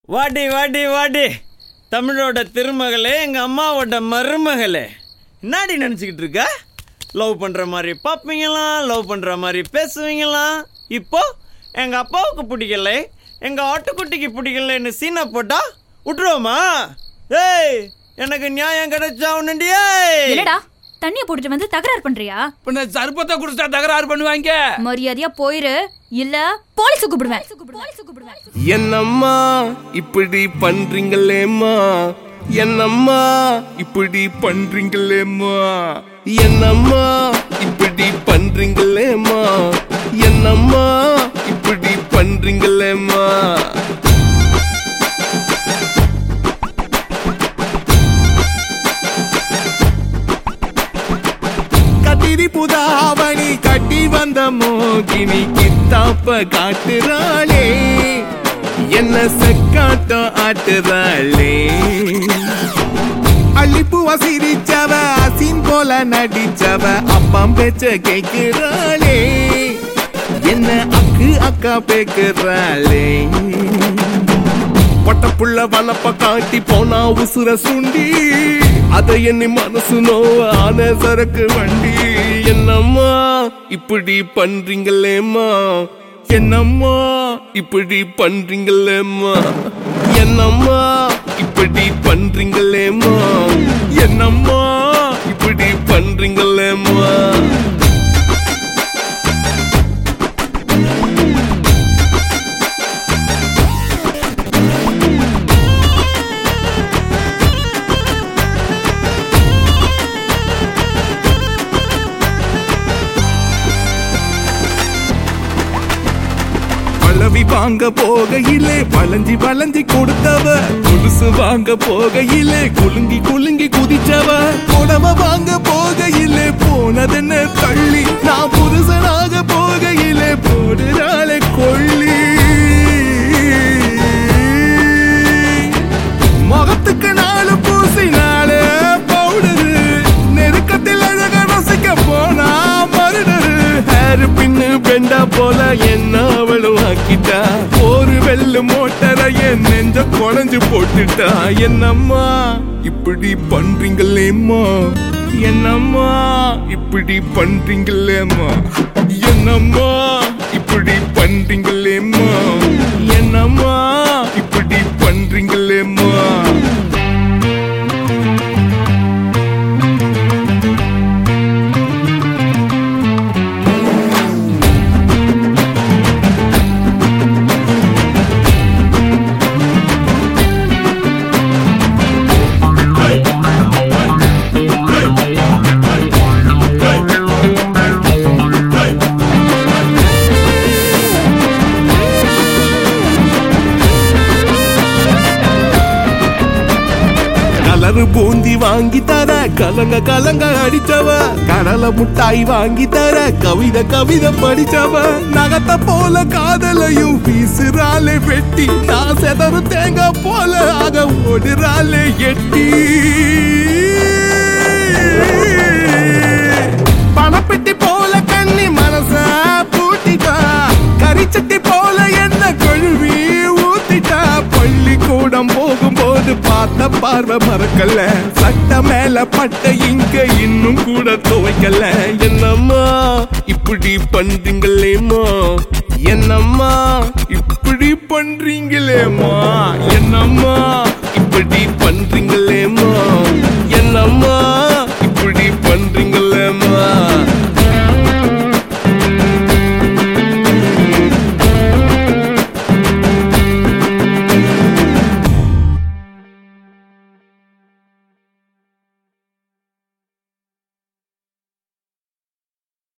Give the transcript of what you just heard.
வாடி வாடி வாடி தமிழோட திருமகளே, எங்கள் அம்மாவோட மருமகளே, என்னாடி நினச்சிக்கிட்டு இருக்க? லவ் பண்ணுற மாதிரி பார்ப்பீங்களாம், லவ் பண்ணுற மாதிரி பேசுவீங்களாம். இப்போ எங்கள் அப்பாவுக்கு பிடிக்கல, எங்கள் ஆட்டுக்குட்டிக்கு பிடிக்கலன்னு சீனை போட்டா விட்டுருவோமா? ஏய், எனக்கு நியாயம் கிடைச்சா உன்னுண்டியே. இல்லடா, தண்ணிய போட்டுட்டு வந்து தகராறு பண்றியா? பின்ன சர்பத்தை குடிச்சா தகராறு பண்ணுவாங்க. மரியாதையா போயிரு, இல்ல போலீஸ் கூப்பிடுவேன். என்னம்மா இப்படி பண்றீங்களேம்மா, என்னம்மா இப்படி பண்றீங்களேம்மா, என்னம்மா இப்படி பண்றீங்களேம்மா, என்னம்மா இப்படி பண்றீங்களேம்மா. கத்திரி புதாவணி கட்டி வந்த மோகினி கித்தாப்ப காட்டுறாளே, என்ன செக்காட்டம் ஆட்டுறாளே. அள்ளிப்பூவ சிரிச்சவ அசின் போல நடிச்சவ அப்பம் பேச்ச கேட்கிறாளே, என்ன அக்கு அக்கா பேக்குறாளே. பட்டப்புள்ள வனப்ப காட்டி போனா உசுர சுண்டி, அதை எண்ணி மனசு நோவ ஆன சரக்கு வண்டி. என்னம்மா இப்படி பண்றீங்களேம்மா, என்னம்மா இப்படி பண்றீங்களேம்மா, என்னம்மா இப்படி பண்றீங்களேம்மா, என்னம்மா இப்படி பண்றீங்களேம்மா. பழவி வாங்க போகையிலே வளைஞ்சி வளைஞ்சி கொடுத்தவ, கொலுசு வாங்க போகையிலே குலுங்கி குலுங்கி குதிச்சவ, புடவை வாங்க போகையிலே போனதென்ன தள்ளி, நான் புருஷனாக போகையிலே போடுறாளே கொள்ளி. முகத்துக்கு நாலு பூசினாலே பவுடரு, நெருக்கத்தில் அழக ரசிக்க போனா மருடரு. ஹேர் பின்னு பெண்டா போல என்ன அவளும் ஆக்கிட்டா, ஒரு வெள்ளு மோட்டரைய நெஞ்ச குழஞ்சு போட்டுட்டா. என்னம்மா இப்படி பண்றீங்களேம்மா, என்னம்மா இப்படி பண்றீங்களேம்மா, என்னம்மா இப்படி பண்றீங்களேம்மா, என்னம்மா இப்படி பண்றீங்களேம்மா. கலரு பூந்தி வாங்கி தர கலங்க கலங்க அடிச்சவ, கடலை முட்டாய் வாங்கி தர கவிதை கவிதை படிச்சவ, நகத்த போல காதலையும் வீசுறாளே வெட்டி, நான் செதறு தேங்காய் போல ஆக ஓடுறாளே எட்டி. பணப்பெட்டி போல கண்ணி மனச பூட்டிட்டா, கரிச்சட்டி போல என்ன கழுவி ஊத்திட்டா. பள்ளிக்கூடம் போகும்போது பார்த்த பார்வை மறக்கல, சட்ட மேல பட்ட இங்க இன்னும் கூட துவைக்கல. என்னம்மா இப்படி பண்றீங்களேம்மா, என்னம்மா இப்படி பண்றீங்களேம்மா, என்னம்மா இப்படி